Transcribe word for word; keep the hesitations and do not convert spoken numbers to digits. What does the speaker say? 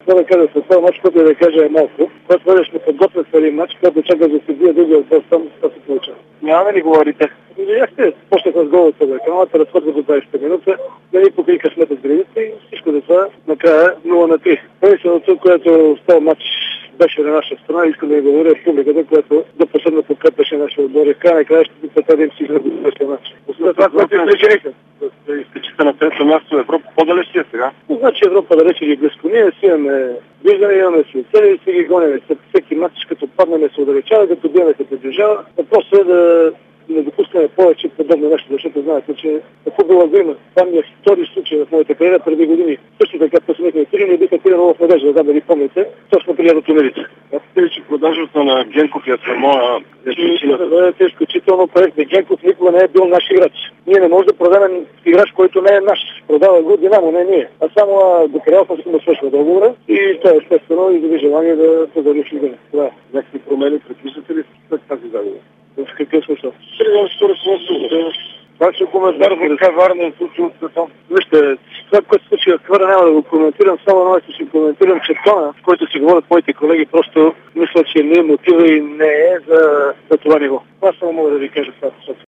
Това да кажа с това мач, който да кажа е малко. Когато бъдеш не подготвен с един мач, когато чака да се бие другия отбор, там това се получава. Няма ли говорите? Видяхте, почнаха с гол от това каналата, разходва до двайсета минута, да ни покри късмета с градите и всичко за това накрая нула на три. Единственото, което става матч беше на наша страна, искам да ви говоря в публиката, която до последно подкрепяше нашия отбор. В края на края ще се да им си изгради следващия матч. Освен това, което изречениха. Да изтечите на трето място в Европа, по-далеч е сега? Значи Европа далече ги близко. Ние си имаме виждане, имаме си цели и си ги гоним. Всеки матч, като паднем се удалечава, като биеме се приближава. Въпросът е да не допускаме повече подобно нещо, защото знаете, че футбола го има. Това ми е втори случай в моята кариера преди години. Също така посмехме три, не биха тренало в Надежда, да дали помните, точно преди да тунелите. Казвате ли, че продажата на Генков е само е причина? Това е изключително проект. Генков никога не е бил наш играч. Ние не можем да продадем играч, който не е наш. Продава го Динамо, не ние. А само Докарялов му свършва договора и той естествено изяви желание да подари в Лигане. Това някакви промени предвиждате ли след тази загуба? В какъв смисъл? Това ще коментар в Каварна е случило се там. Вижте, това, което се случи в Каварна, няма да го коментирам, само едно ще коментирам, че тона, в който си говорят моите колеги, просто мисля, че не е мотива и не е за, за това ниво. Това само мога да ви кажа това.